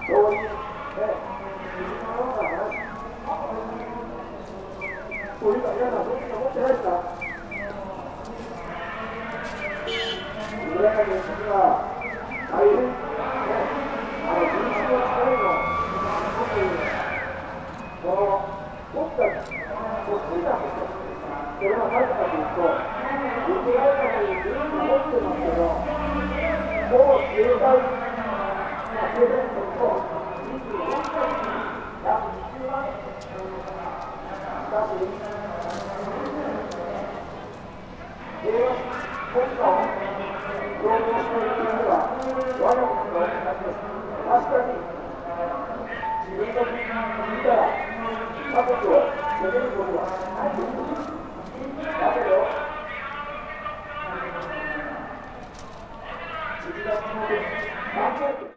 そういうね、自分のようなね、そういうのは皆さん、そういうふうに思ってないですか？村上の時は大変